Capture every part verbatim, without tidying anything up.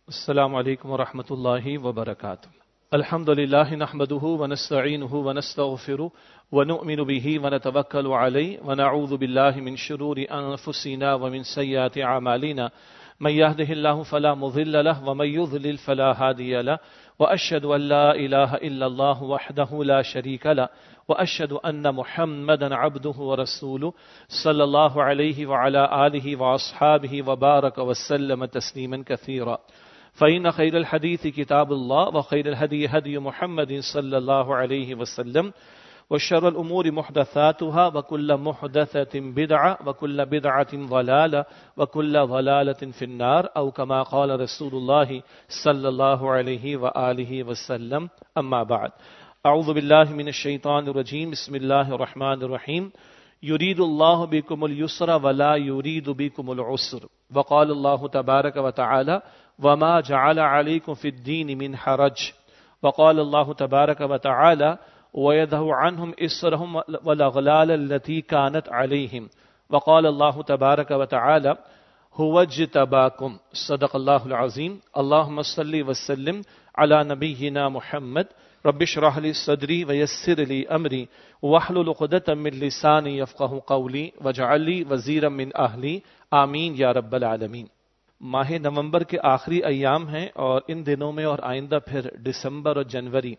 السلام علیکم ورحمۃ اللہ وبرکاتہ. الحمد للہ نحمده ونستعینه ونستغفره ونؤمن به ونتوکل علیہ ونعوذ باللہ من شرور انفسنا ومن سیئات اعمالنا من يهده الله فلا مضل له ومن يضلل فلا هادي له واشهد ان لا اله الا الله وحده لا شريك له واشهد ان محمدا عبده ورسوله صلى الله عليه وعلى اله واصحابه وبارك وسلم تسليما كثيرا. فإن خير الحديث كتاب الله وخير الهدي هدي محمد صلى الله عليه وسلم وشر الأمور محدثاتها وكل محدثة بدعة وكل بدعة ضلالة وكل ضلالة في النار أو كما قال رسول الله صلى الله عليه وآله وسلم. أما بعد، أعوذ بالله من الشيطان الرجيم. بسم الله الرحمن الرحيم. يريد الله بكم اليسر ولا يريد بكم العسر. وقال الله تبارك وتعالى وما جعل عليكم في الدين من حرج. وقال الله تبارك وتعالى ويذهب عنهم إسرهم والأغلال التي كانت عليهم. وقال الله تبارك وتعالى هو اجتباكم. صدق الله العظيم. اللهم صل وسلم على نبينا محمد. رب اشرح لي صدري ويسر لي أمري واحلل عقدة من لساني يفقهوا قولي واجعل لي وزيرا من أهلي. آمین یا رب العالمین. ماہ نومبر کے آخری ایام ہیں اور ان دنوں میں اور آئندہ پھر دسمبر اور جنوری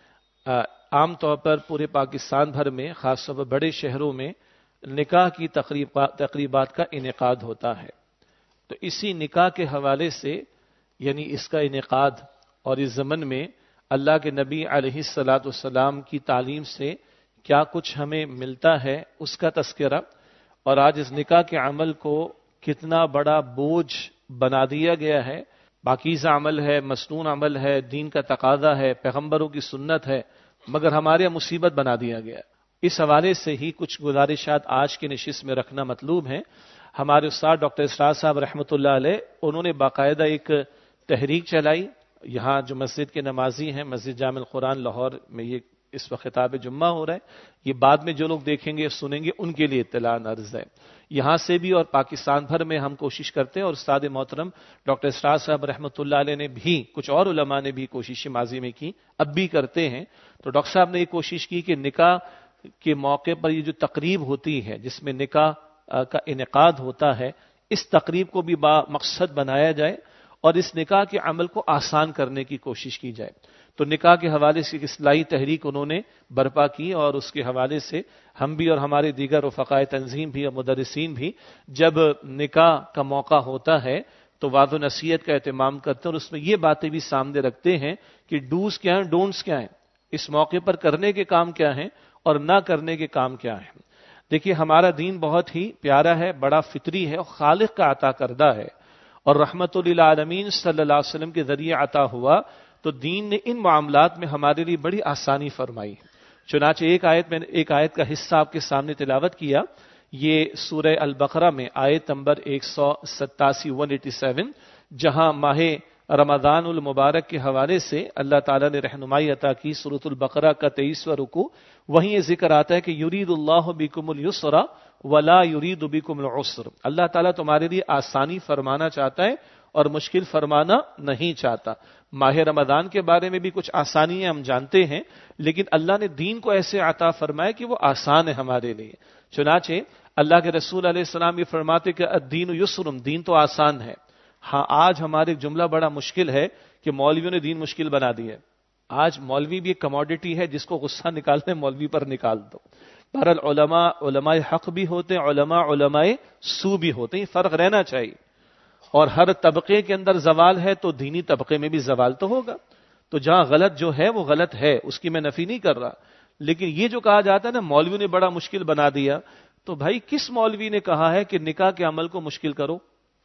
عام طور پر پورے پاکستان بھر میں، خاص طور پر بڑے شہروں میں نکاح کی تقریبات کا انعقاد ہوتا ہے. تو اسی نکاح کے حوالے سے، یعنی اس کا انعقاد اور اس زمن میں اللہ کے نبی علیہ الصلاۃ والسلام کی تعلیم سے کیا کچھ ہمیں ملتا ہے اس کا تذکرہ، اور آج اس نکاح کے عمل کو کتنا بڑا بوجھ بنا دیا گیا ہے. پاکیزہ عمل ہے، مسنون عمل ہے، دین کا تقاضا ہے، پیغمبروں کی سنت ہے، مگر ہمارے مصیبت بنا دیا گیا. اس حوالے سے ہی کچھ گزارشات آج کے نشست میں رکھنا مطلوب ہیں. ہمارے استاد ڈاکٹر اسرار صاحب رحمۃ اللہ علیہ، انہوں نے باقاعدہ ایک تحریک چلائی. یہاں جو مسجد کے نمازی ہیں، مسجد جامع القرآن لاہور میں یہ اس وقت خطاب جمعہ ہو رہا ہے، یہ بعد میں جو لوگ دیکھیں گے سنیں گے ان کے لیے اطلاع عرض ہے. یہاں سے بھی اور پاکستان بھر میں ہم کوشش کرتے ہیں، اور استاد محترم ڈاکٹر اسرار صاحب رحمۃ اللہ علیہ نے بھی، کچھ اور علماء نے بھی کوشش ماضی میں کی، اب بھی کرتے ہیں. تو ڈاکٹر صاحب نے یہ کوشش کی کہ نکاح کے موقع پر یہ جو تقریب ہوتی ہے جس میں نکاح کا انعقاد ہوتا ہے، اس تقریب کو بھی با مقصد بنایا جائے اور اس نکاح کے عمل کو آسان کرنے کی کوشش کی جائے. تو نکاح کے حوالے سے اصلاحی تحریک انہوں نے برپا کی، اور اس کے حوالے سے ہم بھی اور ہمارے دیگر رفقائے تنظیم بھی اور مدرسین بھی جب نکاح کا موقع ہوتا ہے تو وعظ و نصیحت کا اہتمام کرتے ہیں، اور اس میں یہ باتیں بھی سامنے رکھتے ہیں کہ ڈوز کیا ہیں، ڈونٹس کیا ہیں، اس موقع پر کرنے کے کام کیا ہیں اور نہ کرنے کے کام کیا ہیں. دیکھیے، ہمارا دین بہت ہی پیارا ہے، بڑا فطری ہے اور خالق کا عطا کردہ ہے، اور رحمت للعالمین صلی اللہ علیہ وسلم کے ذریعے عطا ہوا. تو دین نے ان معاملات میں ہمارے لیے بڑی آسانی فرمائی. چنانچہ ایک آیت میں ایک آیت کا حصہ آپ کے سامنے تلاوت کیا. یہ سورہ البقرہ میں آیت نمبر ایک سو ستاسی ون ایٹی سیون، جہاں ماہ رمضان المبارک کے حوالے سے اللہ تعالیٰ نے رہنمائی عطا کی. سورۃ البقرہ کا تیئیسواں رکوع، وہیں یہ ذکر آتا ہے کہ یرید اللہ بکم الیسر ولا یرید بکم العسر. اللہ تعالیٰ تمہارے لیے آسانی فرمانا چاہتا ہے اور مشکل فرمانا نہیں چاہتا. ماہ رمضان کے بارے میں بھی کچھ آسانیاں ہم جانتے ہیں، لیکن اللہ نے دین کو ایسے عطا فرمایا کہ وہ آسان ہے ہمارے لیے. چنانچہ اللہ کے رسول علیہ السلام یہ فرماتے کہ الدین یسر، دین تو آسان ہے. ہاں، آج ہمارے جملہ بڑا مشکل ہے کہ مولویوں نے دین مشکل بنا دی ہے. آج مولوی بھی ایک کموڈٹی ہے، جس کو غصہ نکالنے مولوی پر نکال دو. بہرحال علماء علماء حق بھی ہوتے ہیں، علماء علماء سو بھی ہوتے ہیں. فرق رہنا چاہیے، اور ہر طبقے کے اندر زوال ہے تو دینی طبقے میں بھی زوال تو ہوگا. تو جہاں غلط جو ہے وہ غلط ہے، اس کی میں نفی نہیں کر رہا. لیکن یہ جو کہا جاتا ہے نا مولوی نے بڑا مشکل بنا دیا، تو بھائی کس مولوی نے کہا ہے کہ نکاح کے عمل کو مشکل کرو؟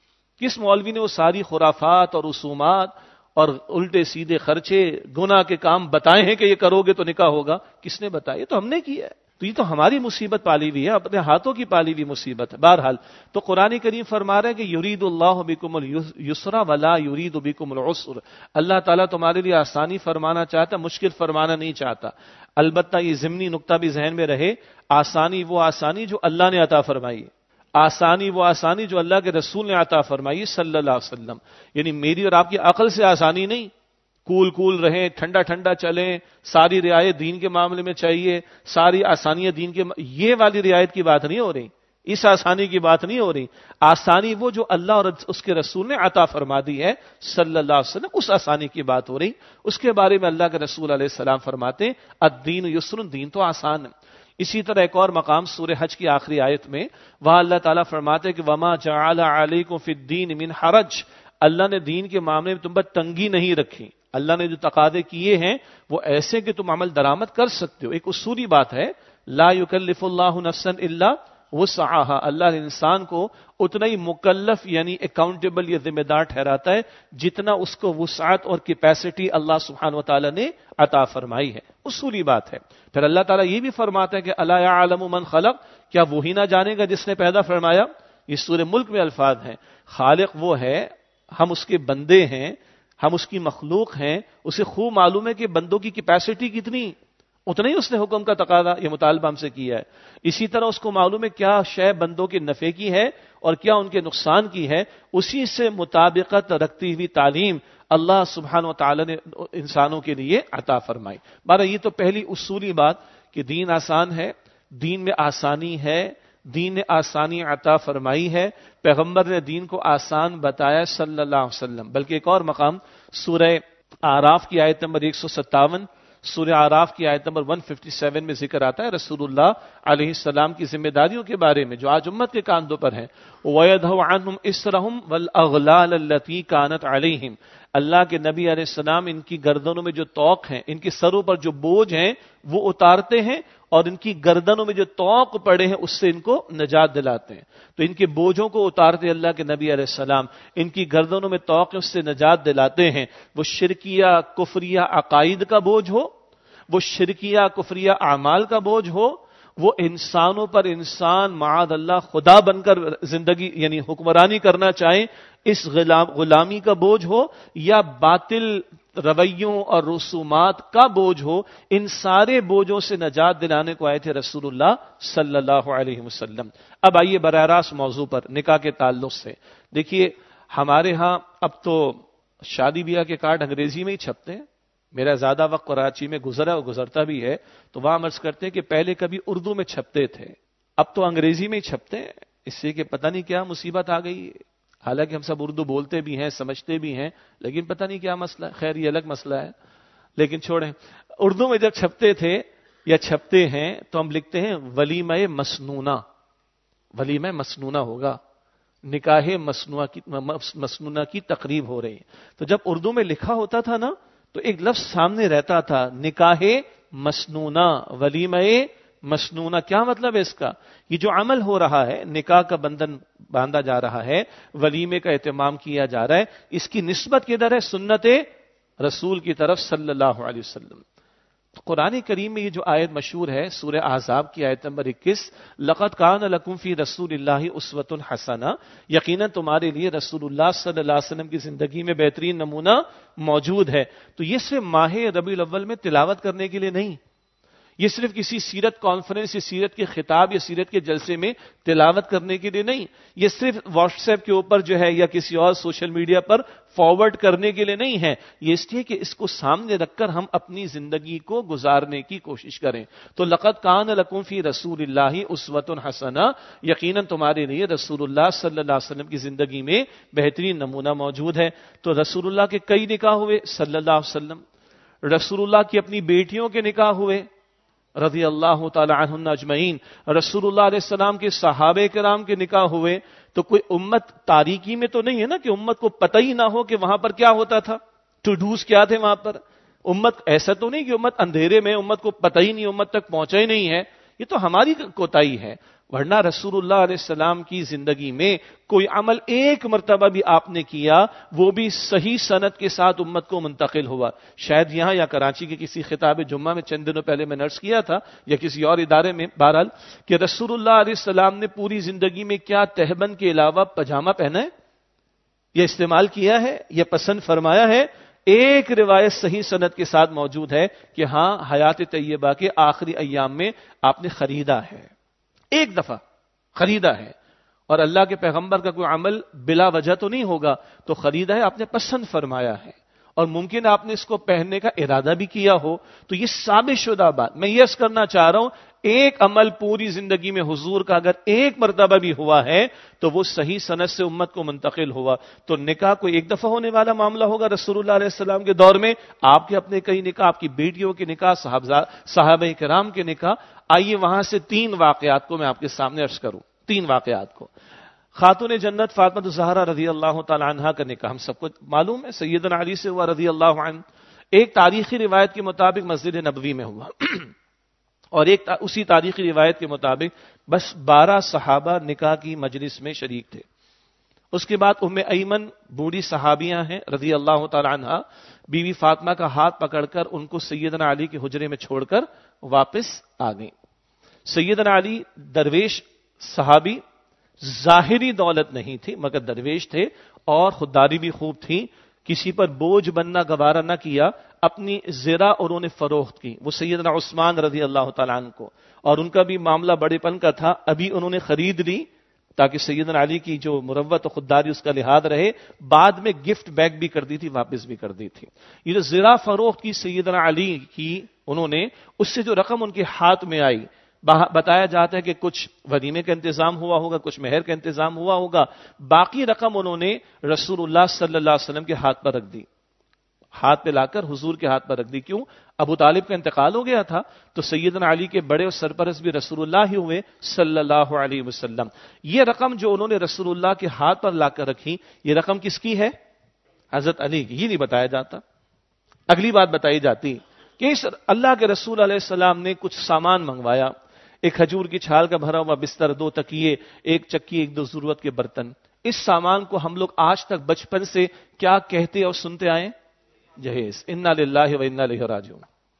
کس مولوی نے وہ ساری خرافات اور رسومات اور الٹے سیدھے خرچے گناہ کے کام بتائے ہیں کہ یہ کرو گے تو نکاح ہوگا؟ کس نے بتایا؟ یہ تو ہم نے کیا ہے. تو یہ تو ہماری مصیبت پالی ہوئی ہے، اپنے ہاتھوں کی پالی ہوئی مصیبت ہے. بہرحال تو قرآن کریم فرما رہے ہیں کہ یرید اللہ بکم الیسر ولا یرید بکم العسر. اللہ تعالیٰ تمہارے لیے آسانی فرمانا چاہتا، مشکل فرمانا نہیں چاہتا. البتہ یہ ضمنی نقطہ بھی ذہن میں رہے، آسانی وہ آسانی جو اللہ نے عطا فرمائی ہے. آسانی وہ آسانی جو اللہ کے رسول نے عطا فرمائی صلی اللہ علیہ وسلم، یعنی میری اور آپ کی عقل سے آسانی نہیں، کول کول رہیں، ٹھنڈا ٹھنڈا چلیں، ساری رعایت دین کے معاملے میں چاہیے، ساری آسانیاں دین کے، یہ والی رعایت کی بات نہیں ہو رہی، اس آسانی کی بات نہیں ہو رہی۔ آسانی وہ جو اللہ اور اس کے رسول نے عطا فرما دی ہے صلی اللہ علیہ وسلم، اس آسانی کی بات ہو رہی۔ اس کے بارے میں اللہ کے رسول علیہ السلام فرماتے ہیں الدین یسر، دین تو آسان ہے۔ اسی طرح ایک اور مقام سورہ حج کی آخری آیت میں وہاں اللہ تعالیٰ فرماتے ہیں کہ وما جعل علیکم فی الدین من حرج، اللہ نے دین کے معاملے میں تم پر تنگی نہیں رکھی، اللہ نے جو تقاضے کیے ہیں وہ ایسے کہ تم عمل درآمد کر سکتے ہو۔ ایک اصولی بات ہے، لا یکلف اللہ نفسا الا وسعها، اللہ انسان کو اتنا ہی مکلف یعنی اکاؤنٹیبل یا ذمہ دار ٹھہراتا ہے جتنا اس کو وسعت اور کیپیسٹی اللہ سبحانہ و تعالی نے عطا فرمائی ہے، اصولی بات ہے۔ پھر اللہ تعالیٰ یہ بھی فرماتا ہے کہ الا یعلم من خلق، کیا وہی نہ جانے گا جس نے پیدا فرمایا؟ یہ سورہ ملک میں الفاظ ہیں، خالق وہ ہے، ہم اس کے بندے ہیں، ہم اس کی مخلوق ہیں، اسے خوب معلوم ہے کہ بندوں کی کیپیسٹی کتنی، اتنا ہی اس نے حکم کا تقاضا یہ مطالبہ ہم سے کیا ہے۔ اسی طرح اس کو معلوم ہے کیا شے بندوں کے نفع کی ہے اور کیا ان کے نقصان کی ہے، اسی سے مطابقت رکھتی ہوئی تعلیم اللہ سبحانہ و تعالی نے انسانوں کے لیے عطا فرمائی۔ بارہ یہ تو پہلی اصولی بات کہ دین آسان ہے، دین میں آسانی ہے، دین نے آسانی عطا فرمائی ہے، پیغمبر نے دین کو آسان بتایا صلی اللہ علیہ وسلم۔ بلکہ ایک اور مقام سورہ اعراف کی آیت نمبر ایک سو ستاون، سورہ اعراف کی آیت نمبر ایک سو ستاون میں ذکر آتا ہے رسول اللہ علیہ السلام کی ذمہ داریوں کے بارے میں جو آج امت کے کاندھوں پر ہیں۔ وَيَدْهُ عَنْهُمْ إِسْرَهُمْ وَالْأَغْلَالَ الَّتِي كَانَتْ عَلَيْهِمْ، اللہ کے نبی علیہ السلام ان کی گردنوں میں جو طوق ہیں، ان کے سروں پر جو بوجھ ہیں وہ اتارتے ہیں اور ان کی گردنوں میں جو طوق پڑے ہیں اس سے ان کو نجات دلاتے ہیں۔ تو ان کے بوجھوں کو اتارتے اللہ کے نبی علیہ السلام، ان کی گردنوں میں طوق اس سے نجات دلاتے ہیں۔ وہ شرکیہ کفریہ عقائد کا بوجھ ہو، وہ شرکیہ کفریہ اعمال کا بوجھ ہو، وہ انسانوں پر انسان معاذ اللہ خدا بن کر زندگی یعنی حکمرانی کرنا چاہیں اس غلامی کا بوجھ ہو، یا باطل رویوں اور رسومات کا بوجھ ہو، ان سارے بوجھوں سے نجات دلانے کو آئے تھے رسول اللہ صلی اللہ علیہ وسلم۔ اب آئیے براہ راست موضوع پر، نکاح کے تعلق سے دیکھیے، ہمارے ہاں اب تو شادی بیاہ کے کارڈ انگریزی میں ہی چھپتے ہیں۔ میرا زیادہ وقت کراچی میں گزرا اور گزرتا بھی ہے، تو وہاں عرض کرتے ہیں کہ پہلے کبھی اردو میں چھپتے تھے، اب تو انگریزی میں ہی چھپتے ہیں، اس سے کہ پتہ نہیں کیا مصیبت آ گئی ہے۔ حالانکہ ہم سب اردو بولتے بھی ہیں، سمجھتے بھی ہیں، لیکن پتہ نہیں کیا مسئلہ ہے، خیر یہ الگ مسئلہ ہے، لیکن چھوڑیں۔ اردو میں جب چھپتے تھے یا چھپتے ہیں تو ہم لکھتے ہیں ولیمہ مسنونہ، ولیمہ مسنونہ ہوگا، نکاح مصنوعہ کی مسنونہ کی تقریب ہو رہی ہے۔ تو جب اردو میں لکھا ہوتا تھا نا تو ایک لفظ سامنے رہتا تھا، نکاح مسنونہ، ولیمہ مسنونہ۔ کیا مطلب ہے اس کا؟ یہ جو عمل ہو رہا ہے، نکاح کا بندھن باندھا جا رہا ہے، ولیمے کا اہتمام کیا جا رہا ہے، اس کی نسبت کدھر ہے؟ سنت رسول کی طرف صلی اللہ علیہ وسلم۔ قرآن کریم میں یہ جو آیت مشہور ہے سورہ احزاب کی آیت نمبر اکیس، لقد کان لکم فی رسول اللہ اسوۃ حسنہ، یقیناً تمہارے لیے رسول اللہ صلی اللہ علیہ وسلم کی زندگی میں بہترین نمونہ موجود ہے۔ تو یہ صرف ماہ ربیع الاول میں تلاوت کرنے کے لیے نہیں، یہ صرف کسی سیرت کانفرنس یا سیرت کے خطاب یا سیرت کے جلسے میں تلاوت کرنے کے لیے نہیں، یہ صرف واٹس ایپ کے اوپر جو ہے یا کسی اور سوشل میڈیا پر فارورڈ کرنے کے لیے نہیں ہے، یہ اس لیے کہ اس کو سامنے رکھ کر ہم اپنی زندگی کو گزارنے کی کوشش کریں۔ تو لقد کان لکم فی رسول اللہ اسوۃ حسنہ، یقیناً تمہارے لیے رسول اللہ صلی اللہ علیہ وسلم کی زندگی میں بہترین نمونہ موجود ہے۔ تو رسول اللہ کے کئی نکاح ہوئے صلی اللہ علیہ وسلم، رسول اللہ کی اپنی بیٹیوں کے نکاح ہوئے رضی اللہ تعالی عنہن اجمعین، رسول اللہ علیہ السلام کے صحابہ کرام کے نکاح ہوئے۔ تو کوئی امت تاریکی میں تو نہیں ہے نا کہ امت کو پتہ ہی نہ ہو کہ وہاں پر کیا ہوتا تھا، ٹو ڈوز کیا تھے وہاں پر۔ امت ایسا تو نہیں کہ امت اندھیرے میں، امت کو پتہ ہی نہیں، امت تک پہنچا ہی نہیں ہے، یہ تو ہماری کوتاہی ہے۔ ورنہ رسول اللہ علیہ السلام کی زندگی میں کوئی عمل ایک مرتبہ بھی آپ نے کیا، وہ بھی صحیح سند کے ساتھ امت کو منتقل ہوا۔ شاید یہاں یا کراچی کے کسی خطاب جمعہ میں چند دنوں پہلے میں نرس کیا تھا یا کسی اور ادارے میں، بہرحال کہ رسول اللہ علیہ السلام نے پوری زندگی میں کیا تہبند کے علاوہ پاجامہ پہنا ہے، یہ استعمال کیا ہے، یہ پسند فرمایا ہے؟ ایک روایت صحیح سند کے ساتھ موجود ہے کہ ہاں حیات طیبہ کے آخری ایام میں آپ نے خریدا ہے، ایک دفعہ خریدا ہے، اور اللہ کے پیغمبر کا کوئی عمل بلا وجہ تو نہیں ہوگا، تو خریدا ہے، آپ نے پسند فرمایا ہے، اور ممکن آپ نے اس کو پہننے کا ارادہ بھی کیا ہو، تو یہ ثابت شدہ بات. میں یہ کرنا چاہ رہا ہوں، ایک عمل پوری زندگی میں حضور کا اگر ایک مرتبہ بھی ہوا ہے تو وہ صحیح سند سے امت کو منتقل ہوا. تو نکاح کوئی ایک دفعہ ہونے والا معاملہ ہوگا رسول اللہ علیہ السلام کے دور میں؟ آپ کے اپنے کئی نکاح، آپ کی بیٹیوں کے نکاح، صحابہ کرام کے نکاح. آئیے وہاں سے تین واقعات کو میں آپ کے سامنے عرض کروں، تین واقعات کو. خاتون جنت فاطمہ الزہرا رضی اللہ تعالی عنہا کا نکاح ہم سب کو معلوم ہے، سیدنا علی سے ہوا رضی اللہ عنہ. ایک تاریخی روایت کے مطابق مسجد نبوی میں ہوا، اور ایک اسی تاریخی روایت کے مطابق بس بارہ صحابہ نکاح کی مجلس میں شریک تھے. اس کے بعد ام ایمن بوڑھی صحابیاں ہیں رضی اللہ تعالی عنہا، بیوی فاطمہ کا ہاتھ پکڑ کر ان کو سیدنا علی کے حجرے میں چھوڑ کر واپس آ گئیں. سیدنا علی درویش صحابی، ظاہری دولت نہیں تھی مگر درویش تھے، اور خودداری بھی خوب تھی، کسی پر بوجھ بننا گوارا نہ کیا، اپنی زرہ انہوں نے فروخت کی. وہ سیدنا عثمان رضی اللہ تعالیٰ عنہ کو، اور ان کا بھی معاملہ بڑے پن کا تھا، ابھی انہوں نے خرید لی تاکہ سیدنا علی کی جو مروت و خودداری اس کا لحاظ رہے، بعد میں گفٹ بیک بھی کر دی تھی، واپس بھی کر دی تھی. یہ جو زرہ فروخت کی سیدنا علی کی انہوں نے، اس سے جو رقم ان کے ہاتھ میں آئی، بتایا جاتا ہے کہ کچھ ولیمے کا انتظام ہوا ہوگا، کچھ مہر کا انتظام ہوا ہوگا، باقی رقم انہوں نے رسول اللہ صلی اللہ علیہ وسلم کے ہاتھ پر رکھ دی، ہاتھ پہ لا کر حضور کے ہاتھ پر رکھ دی. کیوں؟ ابو طالب کا انتقال ہو گیا تھا، تو سیدنا علی کے بڑے اور سرپرست بھی رسول اللہ ہی ہوئے صلی اللہ علیہ وسلم. یہ رقم جو انہوں نے رسول اللہ کے ہاتھ پر لا کر رکھی، یہ رقم کس کی ہے؟ حضرت علی کی. یہ نہیں بتایا جاتا. اگلی بات بتائی جاتی کہ اس اللہ کے رسول علیہ السلام نے کچھ سامان منگوایا، ایک کھجور کی چھال کا بھرا ہوا بستر، دو تکیے، ایک چکی، ایک دو ضرورت کے برتن. اس سامان کو ہم لوگ آج تک بچپن سے کیا کہتے اور سنتے آئے؟ جہیز. انا للہ و انا الیہ راجعون.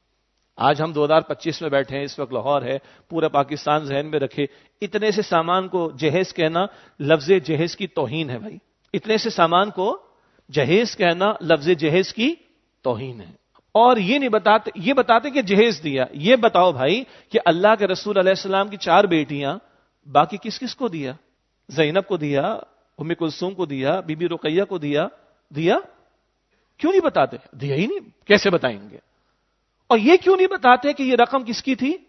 آج ہم دو ہزار پچیس میں بیٹھے ہیں، اس وقت لاہور ہے، پورا پاکستان ذہن میں رکھے، اتنے سے سامان کو جہیز کہنا لفظ جہیز کی توہین ہے بھائی. اتنے سے سامان کو جہیز کہنا لفظ جہیز کی توہین ہے. اور یہ نہیں بتاتے، یہ بتاتے کہ جہیز دیا. یہ بتاؤ بھائی کہ اللہ کے رسول علیہ السلام کی چار بیٹیاں، باقی کس کس کو دیا؟ زینب کو دیا، ام کلثوم کو دیا، بی بی رقیہ کو دیا. دیا کیوں نہیں بتاتے؟ دیا ہی نہیں، کیسے بتائیں گے؟ اور یہ کیوں نہیں بتاتے کہ یہ رقم کس کی تھی؟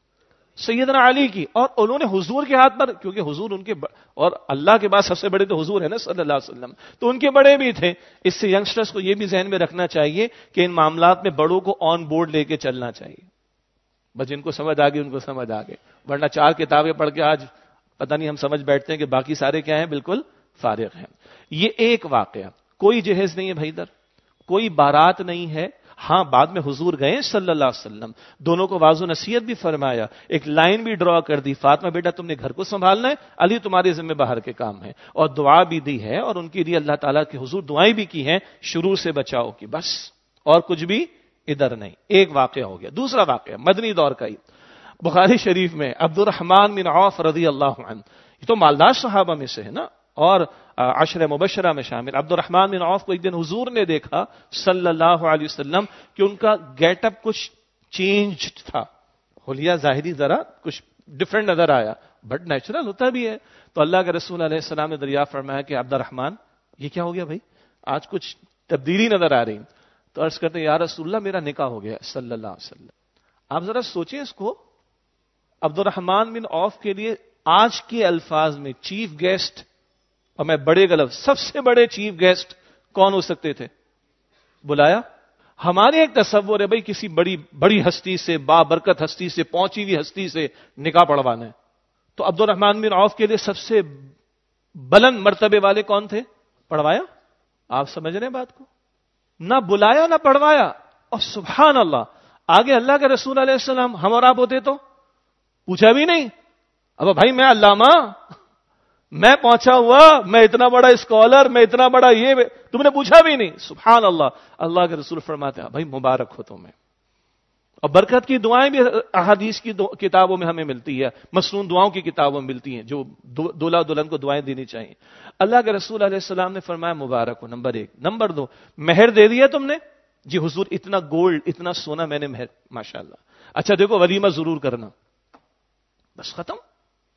سیدنا علی کی. اور انہوں نے حضور کے ہاتھ پر، کیونکہ حضور ان کے، اور اللہ کے بعد سب سے بڑے تو حضور ہے نا صلی اللہ علیہ وسلم، تو ان کے بڑے بھی تھے. اس سے ینگسٹرز کو یہ بھی ذہن میں رکھنا چاہیے کہ ان معاملات میں بڑوں کو آن بورڈ لے کے چلنا چاہیے. بس جن کو سمجھ آ گئی ان کو سمجھ آ گئی، ورنہ چار کتابیں پڑھ کے آج پتہ نہیں ہم سمجھ بیٹھتے ہیں کہ باقی سارے کیا ہیں، بالکل فارغ ہیں. یہ ایک واقعہ. کوئی جہیز نہیں ہے بھائی، ادھر کوئی بارات نہیں ہے. ہاں بعد میں حضور گئے صلی اللہ علیہ وسلم، دونوں کو واضح نصیحت بھی فرمایا، ایک لائن بھی ڈرا کر دی، فاطمہ بیٹا تم نے گھر کو سنبھالنا ہے، علی تمہارے ذمہ باہر کے کام ہے، اور دعا بھی دی ہے، اور ان کے لیے اللہ تعالیٰ کے حضور دعائیں بھی کی ہیں شروع سے بچاؤ کی، بس اور کچھ بھی ادھر نہیں. ایک واقعہ ہو گیا. دوسرا واقعہ مدنی دور کا ہی، بخاری شریف میں عبد الرحمن بن عوف رضی اللہ عنہ، یہ تو مالدار صحابہ میں سے ہے نا، اور عشر مبشرہ میں شامل. عبد الرحمن بن عوف کو ایک دن حضور نے دیکھا صلی اللہ علیہ وسلم کہ ان کا گیٹ اپ کچھ چینج تھا، حلیہ ظاہری ذرا کچھ ڈفرنٹ نظر آیا، بٹ نیچرل ہوتا بھی ہے. تو اللہ کے رسول علیہ السلام نے دریافت فرمایا کہ عبد الرحمن یہ کیا ہو گیا بھائی، آج کچھ تبدیلی نظر آ رہی. تو عرض کرتے ہیں یا رسول اللہ میرا نکاح ہو گیا صلی اللہ علیہ وسلم. آپ ذرا سوچیں اس کو، عبد الرحمن بن عوف کے لیے آج کے الفاظ میں چیف گیسٹ، اور میں بڑے غلط، سب سے بڑے چیف گیسٹ کون ہو سکتے تھے بلایا؟ ہمارے ایک تصور ہے بھائی کسی بڑی بڑی ہستی سے، بابرکت ہستی سے، پہنچی ہوئی ہستی سے نکاح پڑھوانا ہے. تو عبد الرحمن بن عوف کے لیے سب سے بلند مرتبے والے کون تھے؟ پڑھوایا. آپ سمجھ رہے ہیں بات کو؟ نہ بلایا نہ پڑھوایا. اور سبحان اللہ، آگے اللہ کے رسول علیہ السلام ہم اور آپ ہوتے تو پوچھا بھی نہیں. اب بھائی میں علامہ، میں پہنچا ہوا، میں اتنا بڑا اسکالر، میں اتنا بڑا یہ، تم نے پوچھا بھی نہیں. سبحان اللہ. اللہ کے رسول فرماتے ہیں بھائی مبارک ہو تمہیں. اور برکت کی دعائیں بھی احادیث کی کتابوں میں ہمیں ملتی ہے، مسنون دعاؤں کی کتابوں میں ملتی ہیں جو دولہا دلہن کو دعائیں دینی چاہیے. اللہ کے رسول علیہ السلام نے فرمایا مبارک ہو، نمبر ایک. نمبر دو، مہر دے دیا تم نے؟ جی حضور اتنا گولڈ اتنا سونا میں نے مہر. ماشاءاللہ. اچھا دیکھو ولیمہ ضرور کرنا. بس ختم.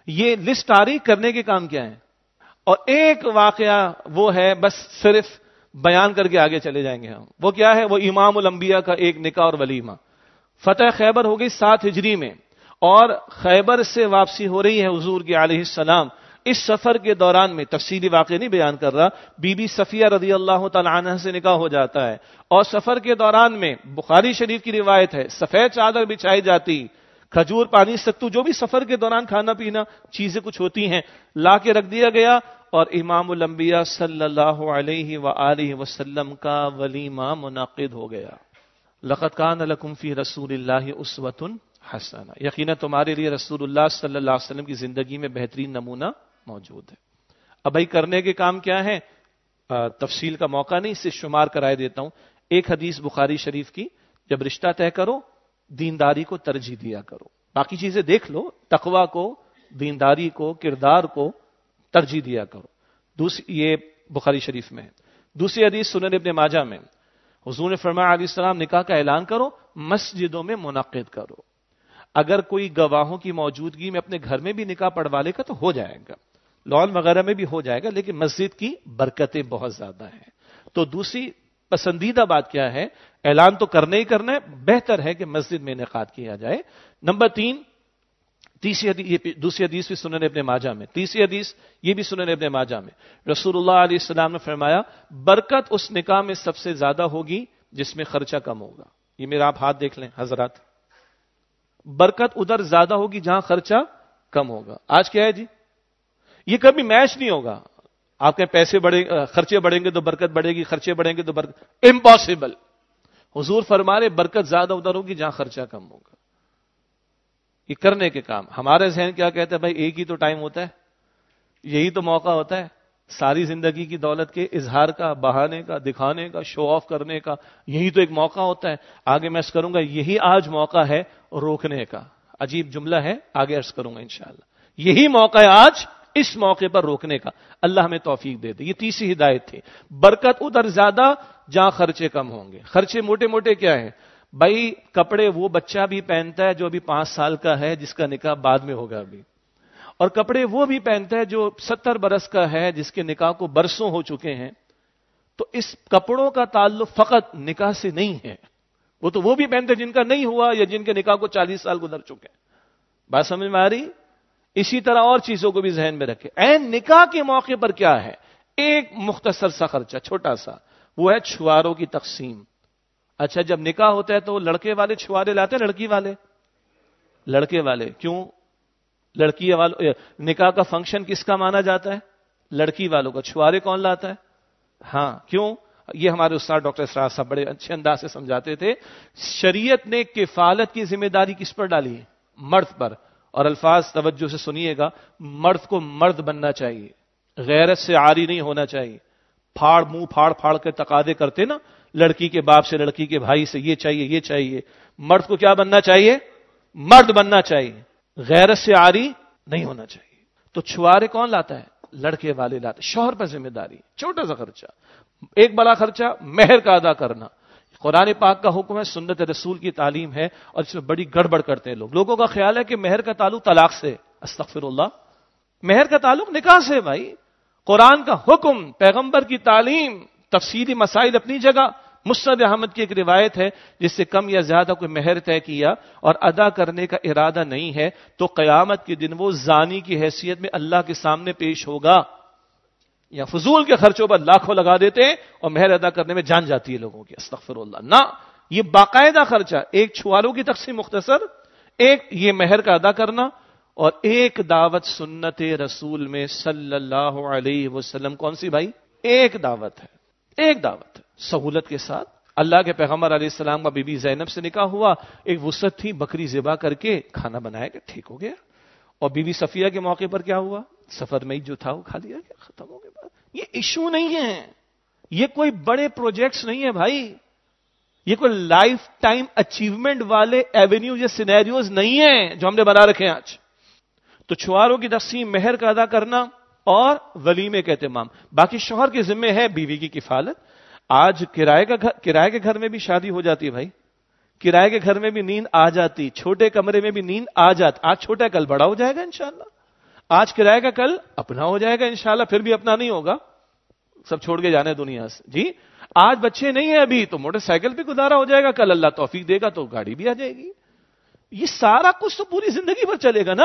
یہ لسٹ تاریخ کرنے کے کام کیا ہے؟ اور ایک واقعہ وہ ہے بس صرف بیان کر کے آگے چلے جائیں گے ہم. وہ کیا ہے؟ وہ امام الانبیاء کا ایک نکاح اور ولیمہ. فتح خیبر ہو گئی سات ہجری میں، اور خیبر سے واپسی ہو رہی ہے حضور کی علیہ السلام. اس سفر کے دوران میں تفصیلی واقعہ نہیں بیان کر رہا، بی بی صفیہ رضی اللہ تعالی عنہ سے نکاح ہو جاتا ہے، اور سفر کے دوران میں بخاری شریف کی روایت ہے سفید چادر بچھائی جاتی، کھجور پانی ستو جو بھی سفر کے دوران کھانا پینا چیزیں کچھ ہوتی ہیں لا کے رکھ دیا گیا، اور امام الانبیاء صلی اللہ علیہ وآلہ وسلم کا ولیمہ منعقد ہو گیا. لقد کان لکم فی رسول اللہ اسوۃ حسنہ، یقینا تمہارے لیے رسول اللہ صلی اللہ علیہ وسلم کی زندگی میں بہترین نمونہ موجود ہے. اب بھائی کرنے کے کام کیا ہے؟ تفصیل کا موقع نہیں، اسے شمار کرائے دیتا ہوں. ایک حدیث بخاری شریف کی، جب رشتہ طے کرو دینداری کو ترجیح دیا کرو. باقی چیزیں دیکھ لو، تقوی کو، دینداری کو، کردار کو ترجیح دیا کرو. دوسری یہ بخاری شریف میں ہے. دوسری حدیث سنن ابن ماجہ میں، حضور نے فرمایا علیہ السلام نکاح کا اعلان کرو، مسجدوں میں منعقد کرو. اگر کوئی گواہوں کی موجودگی میں اپنے گھر میں بھی نکاح پڑھوا لے گا تو ہو جائے گا، لان وغیرہ میں بھی ہو جائے گا، لیکن مسجد کی برکتیں بہت زیادہ ہیں. تو دوسری پسندیدہ بات کیا ہے؟ اعلان تو کرنا ہی کرنا ہے، بہتر ہے کہ مسجد میں انعقاد کیا جائے. نمبر تین، تیسری حدیث، یہ دوسری حدیث بھی سنن ابن ماجہ میں، تیسری حدیث یہ بھی سنن ابن ماجہ میں. رسول اللہ علیہ السلام نے فرمایا برکت اس نکاح میں سب سے زیادہ ہوگی جس میں خرچہ کم ہوگا. یہ میرا آپ ہاتھ دیکھ لیں حضرات، برکت ادھر زیادہ ہوگی جہاں خرچہ کم ہوگا. آج کیا ہے جی؟ یہ کبھی میچ نہیں ہوگا. آپ کے پیسے بڑھیں، خرچے بڑھیں گے تو برکت بڑھے گی، خرچے بڑھیں گے تو برکت، امپاسبل. حضور فرما رہے برکت زیادہ ادھر ہوگی جہاں خرچہ کم ہوگا. یہ کرنے کے کام. ہمارے ذہن کیا کہتا ہے؟ بھائی ایک ہی تو ٹائم ہوتا ہے، یہی تو موقع ہوتا ہے ساری زندگی کی دولت کے اظہار کا، بہانے کا، دکھانے کا، شو آف کرنے کا، یہی تو ایک موقع ہوتا ہے. آگے میں عرض کروں گا یہی آج موقع ہے روکنے کا. عجیب جملہ ہے، آگے عرض کروں گا انشاءاللہ. یہی موقع ہے آج اس موقع پر روکنے کا. اللہ ہمیں توفیق دے دے. یہ تیسری ہدایت تھی، برکت ادھر زیادہ جہاں خرچے کم ہوں گے. خرچے موٹے موٹے کیا ہیں بھائی؟ کپڑے وہ بچہ بھی پہنتا ہے جو ابھی پانچ سال کا ہے جس کا نکاح بعد میں ہوگا ابھی، اور کپڑے وہ بھی پہنتا ہے جو ستر برس کا ہے جس کے نکاح کو برسوں ہو چکے ہیں. تو اس کپڑوں کا تعلق فقط نکاح سے نہیں ہے، وہ تو وہ بھی پہنتے جن کا نہیں ہوا یا جن کے نکاح کو چالیس سال گزر چکے ہیں. بات سمجھ میں آ رہی؟ اسی طرح اور چیزوں کو بھی ذہن میں رکھے. عین نکاح کے موقع پر کیا ہے؟ ایک مختصر سا خرچہ چھوٹا سا، وہ ہے چھواروں کی تقسیم. اچھا جب نکاح ہوتا ہے تو لڑکے والے چھوارے لاتے ہیں، لڑکی والے لڑکے والے کیوں؟ لڑکی والوں نکاح کا فنکشن کس کا مانا جاتا ہے؟ لڑکی والوں کا. چھوارے کون لاتا ہے؟ ہاں کیوں؟ یہ ہمارے استاد ڈاکٹر اسرار صاحب بڑے اچھے انداز سے سمجھاتے تھے. شریعت نے کفالت کی ذمہ داری کس پر ڈالی ہے؟ مرد پر. اور الفاظ توجہ سے سنیے گا، مرد کو مرد بننا چاہیے، غیرت سے عاری نہیں ہونا چاہیے. پھاڑ منہ پھاڑ پھاڑ کے تقاضے کرتے نا، لڑکی کے باپ سے، لڑکی کے بھائی سے، یہ چاہیے یہ چاہیے. مرد کو کیا بننا چاہیے؟ مرد بننا چاہیے، غیرت سے عاری نہیں ہونا چاہیے. تو چھوارے کون لاتا ہے؟ لڑکے والے لاتے. شوہر پر ذمہ داری، چھوٹا سا خرچہ. ایک بڑا خرچہ مہر کا ادا کرنا. قرآن پاک کا حکم ہے، سنت رسول کی تعلیم ہے، اور اس میں بڑی گڑبڑ کرتے ہیں لوگ. لوگوں کا خیال ہے کہ مہر کا تعلق طلاق سے. استغفر اللہ، مہر کا تعلق نکاح سے. بھائی قرآن کا حکم، پیغمبر کی تعلیم، تفصیلی مسائل اپنی جگہ. مسند احمد کی ایک روایت ہے، جس سے کم یا زیادہ کوئی مہر طے کیا اور ادا کرنے کا ارادہ نہیں ہے تو قیامت کے دن وہ زانی کی حیثیت میں اللہ کے سامنے پیش ہوگا. یا فضول کے خرچوں پر لاکھوں لگا دیتے ہیں اور مہر ادا کرنے میں جان جاتی ہے لوگوں کی. استغفر اللہ. نہ، یہ باقاعدہ خرچہ. ایک چھواروں کی تقسیم مختصر، ایک یہ مہر کا ادا کرنا، اور ایک دعوت سنت رسول میں صلی اللہ علیہ وسلم. کون سی بھائی؟ ایک دعوت ہے، ایک دعوت ہے سہولت کے ساتھ. اللہ کے پیغمبر علیہ السلام کا بی بی زینب سے نکاح ہوا، ایک وسعت تھی، بکری ذبح کر کے کھانا بنایا گیا، ٹھیک ہو گیا. اور بی بی صفیہ کے موقع پر کیا ہوا؟ سفر میں جو تھا وہ کھا لیا گیا، ختم ہو گیا. یہ ایشو نہیں ہے، یہ کوئی بڑے پروجیکٹس نہیں ہے بھائی، یہ کوئی لائف ٹائم اچیومنٹ والے ایونیو یا سینیریوز نہیں ہیں جو ہم نے بنا رکھے ہیں آج. تو چھواروں کی تقسیم، مہر کا ادا کرنا اور ولیمے کا اہتمام. باقی شوہر کے ذمہ ہے بیوی کی کفالت. آج کرائے کا گھر، کرائے کے گھر میں بھی شادی ہو جاتی ہے بھائی، کرائے کے گھر میں بھی نیند آ جاتی، چھوٹے کمرے میں بھی نیند آ جاتی. آج چھوٹا کل بڑا ہو جائے گا انشاءاللہ. آج کرائے گا کل اپنا ہو جائے گا انشاءاللہ، پھر بھی اپنا نہیں ہوگا، سب چھوڑ کے جانے دنیا سے. جی آج بچے نہیں ہیں ابھی تو موٹر سائیکل پہ گزارا ہو جائے گا، کل اللہ توفیق دے گا تو گاڑی بھی آ جائے گی. یہ سارا کچھ تو پوری زندگی پر چلے گا نا.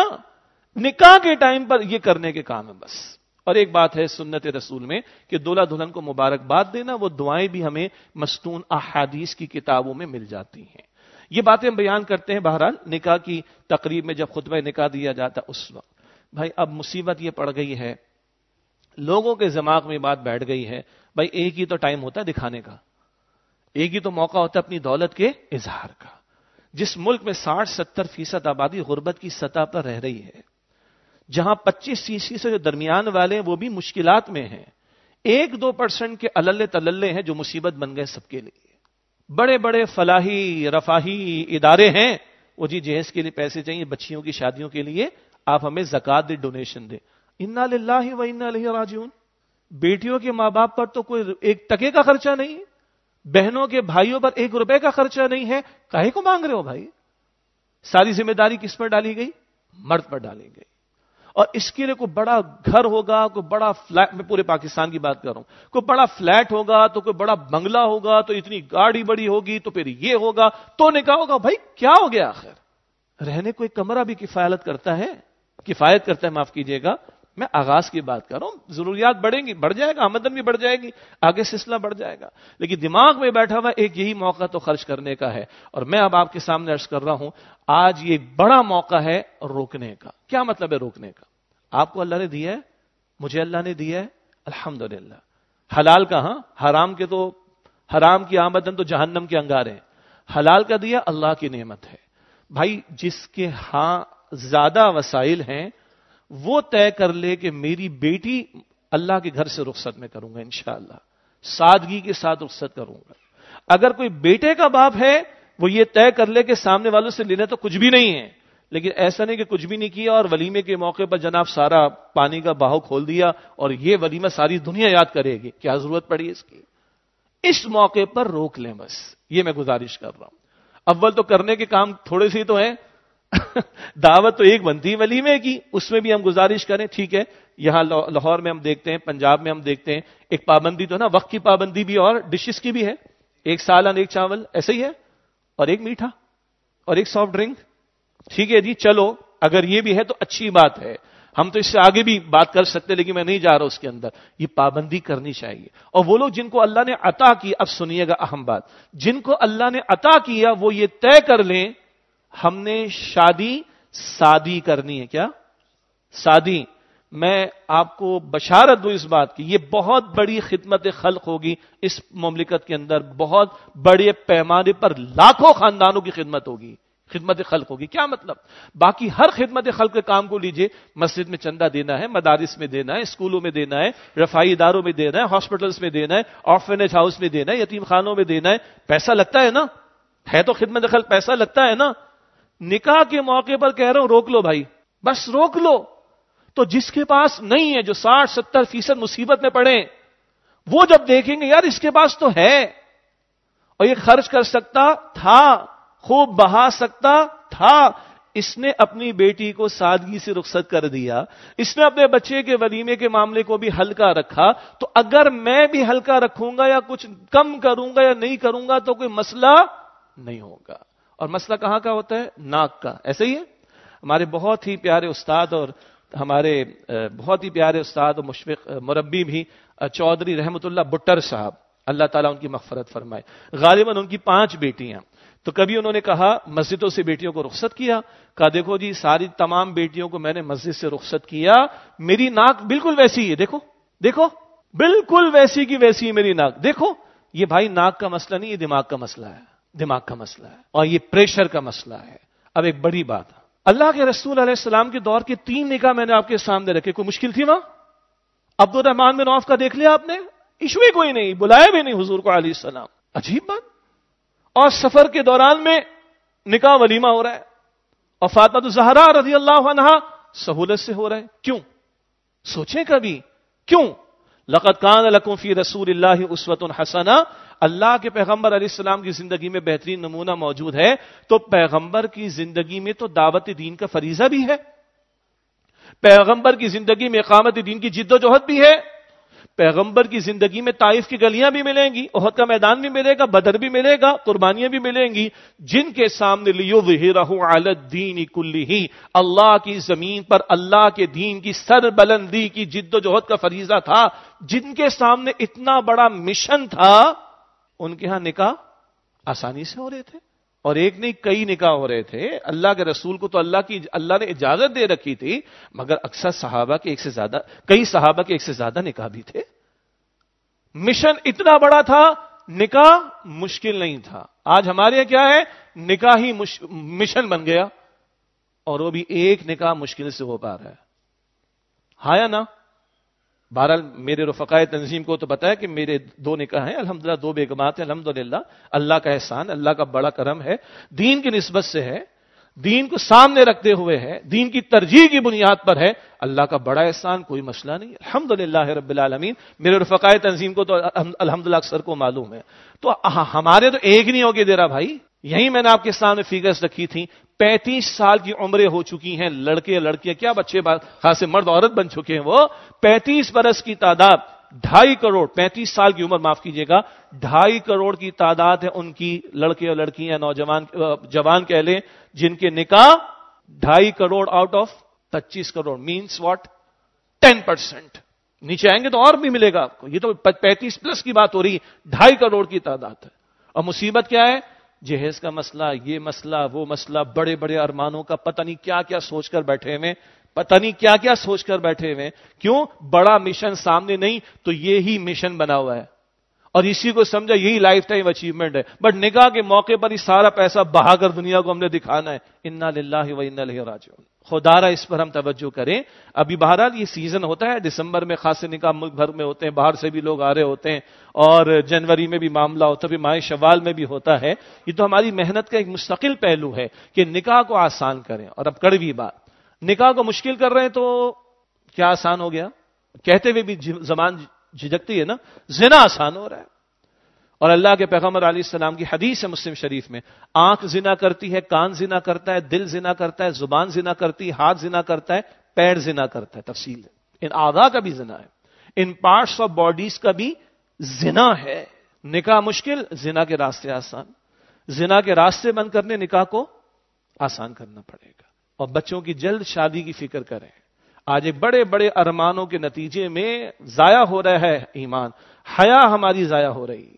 نکاح کے ٹائم پر یہ کرنے کے کام ہے بس. اور ایک بات ہے سنت رسول میں کہ دولہا دلہن کو مبارکباد دینا، وہ دعائیں بھی ہمیں مستون احادیث کی کتابوں میں مل جاتی ہیں. یہ باتیں ہم بیان کرتے ہیں. بہرحال نکاح کی تقریب میں جب خطبہ نکاح دیا جاتا اس وقت بھائی اب مصیبت یہ پڑ گئی ہے، لوگوں کے دماغ میں بات بیٹھ گئی ہے بھائی ایک ہی تو ٹائم ہوتا ہے دکھانے کا، ایک ہی تو موقع ہوتا ہے اپنی دولت کے اظہار کا. جس ملک میں ساٹھ ستر فیصد آبادی غربت کی سطح پر رہ رہی ہے، جہاں پچیس فیصد سے جو درمیان والے ہیں وہ بھی مشکلات میں ہیں، ایک دو پرسنٹ کے اللے تللے ہیں جو مصیبت بن گئے سب کے لیے. بڑے بڑے فلاحی رفاہی ادارے ہیں، وہ جی جہیز کے لیے پیسے چاہیے، بچیوں کی شادیوں کے لیے آپ ہمیں زکات دے، ڈونیشن دے. انا للہ و انا الیہ راجعون. بیٹیوں کے ماں باپ پر تو کوئی ایک ٹکے کا خرچہ نہیں، بہنوں کے بھائیوں پر ایک روپے کا خرچہ نہیں ہے. کاہے کو مانگ رہے ہو بھائی؟ ساری ذمہ داری کس پر ڈالی گئی؟ مرد پر ڈالی گئی. اور اس کے لیے کوئی بڑا گھر ہوگا، کوئی بڑا فلیٹ، میں پورے پاکستان کی بات کر رہا ہوں، کوئی بڑا فلیٹ ہوگا تو کوئی بڑا بنگلہ ہوگا تو اتنی گاڑی بڑی ہوگی تو پھر یہ ہوگا تو نکاح ہوگا. بھائی کیا ہو گیا آخر؟ رہنے کوئی کمرہ بھی کفایت کرتا ہے، کفایت کرتا ہے، معاف کیجیے گا. میں آغاز کی بات کر رہا ہوں. ضروریات بڑھیں گی، بڑھ جائے گا، آمدن بھی بڑھ جائے گی، آگے سلسلہ بڑھ جائے گا، لیکن دماغ میں بیٹھا ہوا ایک یہی موقع تو خرچ کرنے کا ہے. اور میں اب آپ کے سامنے عرض کر رہا ہوں آج یہ بڑا موقع ہے روکنے کا. کیا مطلب ہے روکنے کا؟ آپ کو اللہ نے دیا ہے، مجھے اللہ نے دیا ہے، الحمدللہ. حلال کا، ہاں حرام کے تو حرام کی آمدن تو جہنم کے انگارے ہیں. حلال کا دیا اللہ کی نعمت ہے. بھائی جس کے ہاں زیادہ وسائل ہیں وہ طے کر لے کہ میری بیٹی اللہ کے گھر سے رخصت میں کروں گا انشاءاللہ، سادگی کے ساتھ رخصت کروں گا. اگر کوئی بیٹے کا باپ ہے وہ یہ طے کر لے کہ سامنے والوں سے لینا تو کچھ بھی نہیں ہے، لیکن ایسا نہیں کہ کچھ بھی نہیں کیا اور ولیمے کے موقع پر جناب سارا پانی کا بہاؤ کھول دیا اور یہ ولیمہ ساری دنیا یاد کرے گی. کیا ضرورت پڑی اس کی؟ اس موقع پر روک لیں بس، یہ میں گزارش کر رہا ہوں. اول تو کرنے کے کام تھوڑے سے تو ہیں، دعوت تو ایک بنتی ہے ولیمے کی، اس میں بھی ہم گزارش کریں. ٹھیک ہے یہاں لاہور میں ہم دیکھتے ہیں، پنجاب میں ہم دیکھتے ہیں ایک پابندی تو ہے نا، وقت کی پابندی بھی اور ڈشز کی بھی ہے. ایک سالن ایک چاول ایسے ہی ہے، اور ایک میٹھا اور ایک سافٹ ڈرنک. ٹھیک ہے جی چلو اگر یہ بھی ہے تو اچھی بات ہے، ہم تو اس سے آگے بھی بات کر سکتے لیکن میں نہیں جا رہا اس کے اندر. یہ پابندی کرنی چاہیے. اور وہ لوگ جن کو اللہ نے عطا کی، اب سنیے گا اہم بات، جن کو اللہ نے عطا کیا وہ یہ طے کر لیں ہم نے شادی سادی کرنی ہے. کیا سادی؟ میں آپ کو بشارت دوں اس بات کی، یہ بہت بڑی خدمت خلق ہوگی اس مملکت کے اندر، بہت بڑے پیمانے پر لاکھوں خاندانوں کی خدمت ہوگی، خدمت خلق ہوگی. کیا مطلب؟ باقی ہر خدمت خلق کے کام کو لیجئے، مسجد میں چندہ دینا ہے، مدارس میں دینا ہے، اسکولوں میں دینا ہے، رفائی اداروں میں دینا ہے، ہاسپٹلز میں دینا ہے، آرفنیج ہاؤس میں دینا ہے، یتیم خانوں میں دینا ہے. پیسہ لگتا ہے نا، ہے تو خدمت خلق، پیسہ لگتا ہے نا. نکاح کے موقع پر کہہ رہا ہوں روک لو بھائی، بس روک لو. تو جس کے پاس نہیں ہے، جو ساٹھ ستر فیصد مصیبت میں پڑے، وہ جب دیکھیں گے یار اس کے پاس تو ہے اور یہ خرچ کر سکتا تھا، خوب بہا سکتا تھا، اس نے اپنی بیٹی کو سادگی سے رخصت کر دیا، اس نے اپنے بچے کے ولیمے کے معاملے کو بھی ہلکا رکھا، تو اگر میں بھی ہلکا رکھوں گا یا کچھ کم کروں گا یا نہیں کروں گا تو کوئی مسئلہ نہیں ہوگا. اور مسئلہ کہاں کا ہوتا ہے؟ ناک کا. ایسے ہی ہے. ہمارے بہت ہی پیارے استاد اور ہمارے بہت ہی پیارے استاد اور مشفق مربی بھی چودھری رحمت اللہ بٹر صاحب، اللہ تعالیٰ ان کی مغفرت فرمائے، غالباً ان کی پانچ بیٹیاں. تو کبھی انہوں نے کہا مسجدوں سے بیٹیوں کو رخصت کیا، کہا دیکھو جی ساری تمام بیٹیوں کو میں نے مسجد سے رخصت کیا، میری ناک بالکل ویسی ہے، دیکھو دیکھو بالکل ویسی کی ویسی میری ناک دیکھو. یہ بھائی ناک کا مسئلہ نہیں، یہ دماغ کا مسئلہ ہے، دماغ کا مسئلہ ہے اور یہ پریشر کا مسئلہ ہے. اب ایک بڑی بات، اللہ کے رسول علیہ السلام کے دور کے تین نکاح میں نے آپ کے سامنے رکھے. کوئی مشکل تھی وہاں؟ عبد الرحمان بن عوف کا دیکھ لیا آپ نے، ایشو ہی کوئی نہیں، بلایا بھی نہیں حضور کو علیہ السلام. عجیب بات. اور سفر کے دوران میں نکاح ولیمہ ہو رہا ہے، اور فاطمہ الزہرا رضی اللہ عنہا سہولت سے ہو رہا ہے. کیوں؟ سوچیں کبھی کیوں؟ لقد کان لکم فی رسول اللہ اسوۃ حسنہ، اللہ کے پیغمبر علیہ السلام کی زندگی میں بہترین نمونہ موجود ہے، تو پیغمبر کی زندگی میں تو دعوت دین کا فریضہ بھی ہے. پیغمبر کی زندگی میں اقامت دین کی جد و جہد بھی ہے، پیغمبر کی زندگی میں طائف کی گلیاں بھی ملیں گی، احد کا میدان بھی ملے گا، بدر بھی ملے گا، قربانیاں بھی ملیں گی، جن کے سامنے لیظہرہ علی الدین کلہ، اللہ کی زمین پر اللہ کے دین کی سر بلندی کی جد و جہد کا فریضہ تھا، جن کے سامنے اتنا بڑا مشن تھا، ان کے ہاں نکاح آسانی سے ہو رہے تھے، اور ایک نہیں کئی نکاح ہو رہے تھے۔ اللہ کے رسول کو تو اللہ کی اللہ نے اجازت دے رکھی تھی، مگر اکثر صحابہ کے ایک سے زیادہ کئی صحابہ کے ایک سے زیادہ نکاح بھی تھے۔ مشن اتنا بڑا تھا، نکاح مشکل نہیں تھا۔ آج ہمارے یہاں کیا ہے، نکاح ہی مش... مشن بن گیا، اور وہ بھی ایک نکاح مشکل سے ہو پا رہا ہے، ہاں یا نا؟ بہرحال میرے رفقائے تنظیم کو تو پتا ہے کہ میرے دو نکاح ہیں الحمدللہ، دو بیگمات ہیں الحمدللہ، اللہ کا احسان، اللہ کا بڑا کرم ہے، دین کی نسبت سے ہے، دین کو سامنے رکھتے ہوئے ہے، دین کی ترجیح کی بنیاد پر ہے، اللہ کا بڑا احسان، کوئی مسئلہ نہیں، الحمدللہ رب العالمین۔ میرے رفقائے تنظیم کو تو الحمدللہ اکثر کو معلوم ہے، تو ہمارے تو ایک نہیں ہوگے دے رہا بھائی، یہی میں نے آپ کے سامنے فیگرز رکھی تھی، پینتیس سال کی عمریں ہو چکی ہیں، لڑکے لڑکیاں کیا بچے خاصے مرد عورت بن چکے ہیں، وہ پینتیس برس کی تعداد، ڈھائی کروڑ، پینتیس سال کی عمر معاف کیجیے گا، ڈھائی کروڑ کی تعداد ہے ان کی، لڑکے اور لڑکیاں، نوجوان جوان کہہ لیں، جن کے نکاح ڈھائی کروڑ آؤٹ آف پچیس crore minus what ten percent, نیچے آئیں گے تو اور بھی ملے گا آپ کو، یہ تو پینتیس پلس کی بات ہو رہی، ڈھائی کروڑ کی تعداد ہے۔ اور مصیبت کیا ہے، جہیز کا مسئلہ، یہ مسئلہ، وہ مسئلہ، بڑے بڑے ارمانوں کا پتہ نہیں کیا کیا سوچ کر بیٹھے ہوئے، پتہ نہیں کیا کیا سوچ کر بیٹھے ہوئے، کیوں؟ بڑا مشن سامنے نہیں تو یہی مشن بنا ہوا ہے، اور اسی کو سمجھا یہی لائف ٹائم اچیومنٹ ہے، بٹ نکاح کے موقع پر ہی سارا پیسہ بہا کر دنیا کو ہم نے دکھانا ہے، انا للہ و انا الیہ راجعون۔ خدارا اس پر ہم توجہ کریں۔ ابھی بہرحال یہ سیزن ہوتا ہے، دسمبر میں خاصے نکاح ملک بھر میں ہوتے ہیں، باہر سے بھی لوگ آ رہے ہوتے ہیں، اور جنوری میں بھی معاملہ ہوتا ہے، پھر ماہ شوال میں بھی ہوتا ہے۔ یہ تو ہماری محنت کا ایک مستقل پہلو ہے کہ نکاح کو آسان کریں۔ اور اب کڑوی بات، نکاح کو مشکل کر رہے ہیں تو کیا آسان ہو گیا؟ کہتے ہوئے بھی زبان جھجکتی ہے نا، زنا آسان ہو رہا ہے۔ اور اللہ کے پیغمبر علیہ السلام کی حدیث ہے مسلم شریف میں، آنکھ زنا کرتی ہے، کان زنا کرتا ہے، دل زنا کرتا ہے، زبان زنا کرتی ہے، ہاتھ زنا کرتا ہے، پیر زنا کرتا ہے، تفصیل ہے، ان اعضاء کا بھی زنا ہے، ان پارٹس آف باڈیز کا بھی زنا ہے۔ نکاح مشکل، زنا کے راستے آسان، زنا کے راستے بند کرنے نکاح کو آسان کرنا پڑے گا۔ اور بچوں کی جلد شادی کی فکر کریں۔ آج ایک بڑے بڑے ارمانوں کے نتیجے میں ضائع ہو رہا ہے ایمان، حیا ہماری ضائع ہو رہی،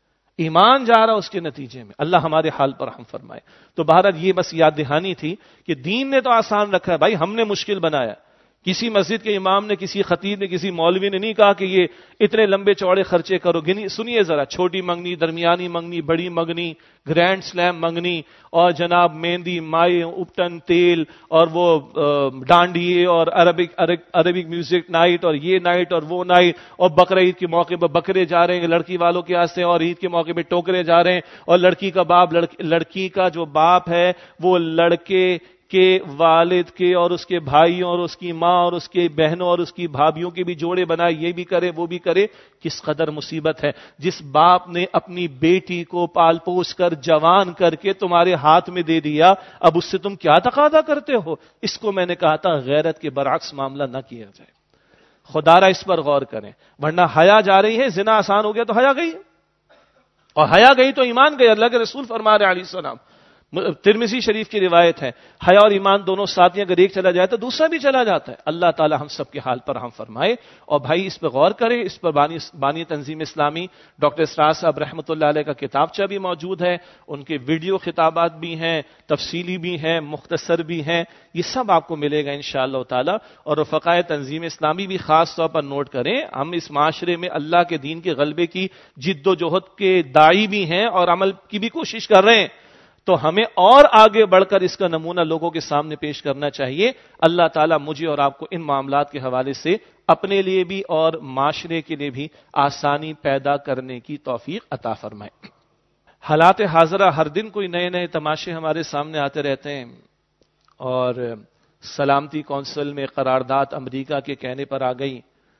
ایمان جا رہا اس کے نتیجے میں، اللہ ہمارے حال پر رحم فرمائے۔ تو بہرحال یہ بس یاد دہانی تھی کہ دین نے تو آسان رکھا ہے بھائی، ہم نے مشکل بنایا۔ کسی مسجد کے امام نے، کسی خطیب نے، کسی مولوی نے نہیں کہا کہ یہ اتنے لمبے چوڑے خرچے کرو، گنی سنیے ذرا، چھوٹی منگنی، درمیانی منگنی، بڑی منگنی، گرینڈ سلیم منگنی، اور جناب مہندی، مائی، اپٹن، تیل، اور وہ ڈانڈیے، اور عربک عربک میوزک نائٹ، اور یہ نائٹ اور وہ نائٹ، اور بقرہ عید کے موقع پر بکرے جا رہے ہیں لڑکی والوں کے واسطے، اور عید کے موقع پہ ٹوکرے جا رہے ہیں، اور لڑکی کا باپ لڑکی کا جو باپ ہے وہ لڑکے کے والد کے اور اس کے بھائیوں اور اس کی ماں اور اس کے بہنوں اور اس کی بھابھیوں کے بھی جوڑے بنائے، یہ بھی کرے وہ بھی کرے۔ کس قدر مصیبت ہے، جس باپ نے اپنی بیٹی کو پال پوس کر جوان کر کے تمہارے ہاتھ میں دے دیا، اب اس سے تم کیا تقاضا کرتے ہو؟ اس کو میں نے کہا تھا غیرت کے برعکس معاملہ نہ کیا جائے۔ خدارا اس پر غور کریں، ورنہ حیا جا رہی ہے، زنا آسان ہو گیا تو حیا گئی، اور حیا گئی تو ایمان گئی۔ اللہ کے رسول فرما رہے علیہ السلام، ترمذی شریف کی روایت ہے، حیا اور ایمان دونوں ساتھ ہیں، اگر ایک چلا جائے تو دوسرا بھی چلا جاتا ہے۔ اللہ تعالی ہم سب کے حال پر ہم فرمائے۔ اور بھائی اس پہ غور کریں، اس پر بانی بانی تنظیم اسلامی ڈاکٹر اسرار صاحب رحمۃ اللہ علیہ کا کتابچہ بھی موجود ہے، ان کے ویڈیو خطابات بھی ہیں، تفصیلی بھی ہیں، مختصر بھی ہیں، یہ سب آپ کو ملے گا انشاءاللہ تعالی۔ اور رفقائے تنظیم اسلامی بھی خاص طور پر نوٹ کریں، ہم اس معاشرے میں اللہ کے دین کے غلبے کی جد و جہد کے داعی بھی ہیں اور عمل کی بھی کوشش کر رہے ہیں، تو ہمیں اور آگے بڑھ کر اس کا نمونہ لوگوں کے سامنے پیش کرنا چاہیے۔ اللہ تعالیٰ مجھے اور آپ کو ان معاملات کے حوالے سے اپنے لیے بھی اور معاشرے کے لیے بھی آسانی پیدا کرنے کی توفیق عطا فرمائے۔ حالات حاضرہ ہر دن کوئی نئے نئے تماشے ہمارے سامنے آتے رہتے ہیں، اور سلامتی کونسل میں قرارداد امریکہ کے کہنے پر آ گئی،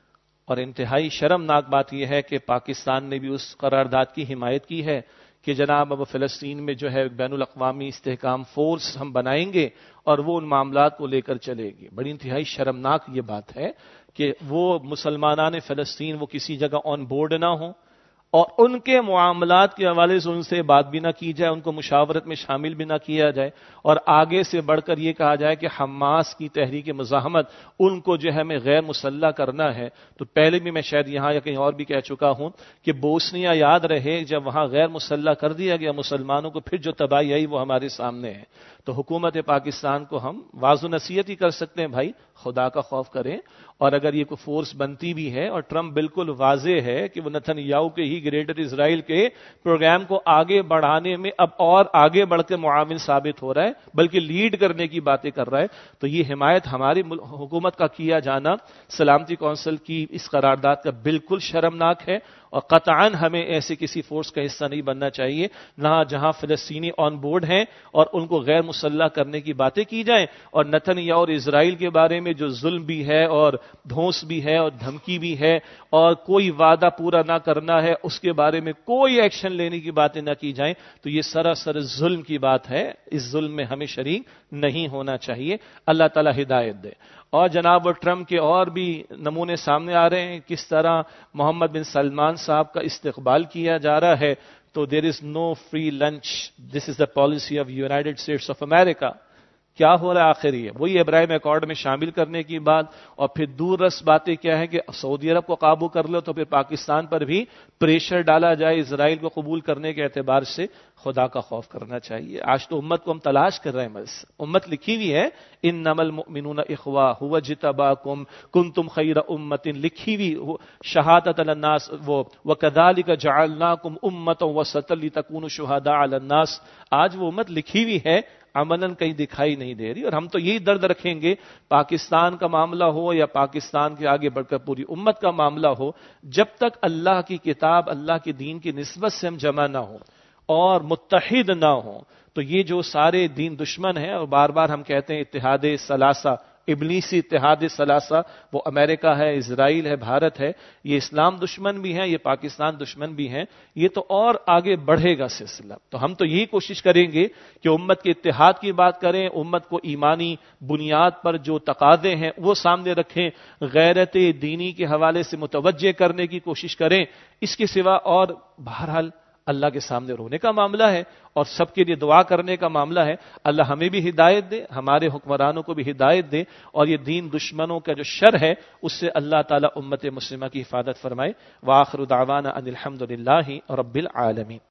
اور انتہائی شرمناک بات یہ ہے کہ پاکستان نے بھی اس قرارداد کی حمایت کی ہے کہ جناب اب فلسطین میں جو ہے بین الاقوامی استحکام فورس ہم بنائیں گے اور وہ ان معاملات کو لے کر چلے گی. بڑی انتہائی شرمناک یہ بات ہے کہ وہ مسلمانان فلسطین وہ کسی جگہ آن بورڈ نہ ہوں اور ان کے معاملات کے حوالے سے ان سے بات بھی نہ کی جائے, ان کو مشاورت میں شامل بھی نہ کیا جائے, اور آگے سے بڑھ کر یہ کہا جائے کہ حماس کی تحریک مزاحمت ان کو جو ہے ہمیں غیر مسلح کرنا ہے. تو پہلے بھی میں شاید یہاں یا کہیں اور بھی کہہ چکا ہوں کہ بوسنیا یاد رہے جب وہاں غیر مسلح کر دیا گیا مسلمانوں کو, پھر جو تباہی آئی وہ ہمارے سامنے ہے. تو حکومت پاکستان کو ہم واضح نصیحت ہی کر سکتے ہیں, بھائی خدا کا خوف کریں, اور اگر یہ کوئی فورس بنتی بھی ہے اور ٹرمپ بالکل واضح ہے کہ وہ نتن یاہو کے ہی گریٹر اسرائیل کے پروگرام کو آگے بڑھانے میں اب اور آگے بڑھ کے معاون ثابت ہو رہا ہے, بلکہ لیڈ کرنے کی باتیں کر رہا ہے, تو یہ حمایت ہماری حکومت کا کیا جانا سلامتی کونسل کی اس قرارداد کا بالکل شرمناک ہے, اور قطعاً ہمیں ایسے کسی فورس کا حصہ نہیں بننا چاہیے نہ جہاں فلسطینی آن بورڈ ہیں اور ان کو غیر مسلح کرنے کی باتیں کی جائیں, اور نتن یاہو اور اسرائیل کے بارے میں جو ظلم بھی ہے اور دھونس بھی ہے اور دھمکی بھی ہے اور کوئی وعدہ پورا نہ کرنا ہے اس کے بارے میں کوئی ایکشن لینے کی باتیں نہ کی جائیں, تو یہ سراسر ظلم کی بات ہے. اس ظلم میں ہمیں شریک نہیں ہونا چاہیے. اللہ تعالی ہدایت دے. اور جناب ٹرمپ کے اور بھی نمونے سامنے آ رہے ہیں کس طرح محمد بن سلمان صاحب کا استقبال کیا جا رہا ہے. تو there is no free lunch, this is the policy of United States of America. کیا ہو رہا ہے آخر یہ وہی ابراہیم ایکارڈ میں شامل کرنے کی بات, اور پھر دور رس باتیں کیا ہے کہ سعودی عرب کو قابو کر لو تو پھر پاکستان پر بھی پریشر ڈالا جائے اسرائیل کو قبول کرنے کے اعتبار سے. خدا کا خوف کرنا چاہیے. آج تو امت کو ہم تلاش کر رہے ہیں, بس امت لکھی ہوئی ہے انما المؤمنون اخوہ هو اجتباکم کنتم خیر امت, لکھی ہوئی شہادت علی الناس, وہ وکذالک جعلناکم امۃ وسطا لتکونوا شہداء علی الناس. آج وہ امت لکھی ہوئی ہے, عملاً کہیں دکھائی نہیں دے رہی, اور ہم تو یہی درد رکھیں گے پاکستان کا معاملہ ہو یا پاکستان کے آگے بڑھ کر پوری امت کا معاملہ ہو, جب تک اللہ کی کتاب اللہ کے دین کی نسبت سے ہم جمع نہ ہوں اور متحد نہ ہوں, تو یہ جو سارے دین دشمن ہیں, اور بار بار ہم کہتے ہیں اتحاد ثلاثہ, ابلیسی اتحاد ثلاثہ, وہ امریکہ ہے, اسرائیل ہے, بھارت ہے, یہ اسلام دشمن بھی ہیں, یہ پاکستان دشمن بھی ہیں, یہ تو اور آگے بڑھے گا سلسلہ. تو ہم تو یہی کوشش کریں گے کہ امت کے اتحاد کی بات کریں, امت کو ایمانی بنیاد پر جو تقاضے ہیں وہ سامنے رکھیں, غیرت دینی کے حوالے سے متوجہ کرنے کی کوشش کریں. اس کے سوا اور بہرحال اللہ کے سامنے رونے کا معاملہ ہے اور سب کے لیے دعا کرنے کا معاملہ ہے. اللہ ہمیں بھی ہدایت دے, ہمارے حکمرانوں کو بھی ہدایت دے, اور یہ دین دشمنوں کا جو شر ہے اس سے اللہ تعالی امت مسلمہ کی حفاظت فرمائے. وآخر دعوانا ان الحمد للہ رب العالمین.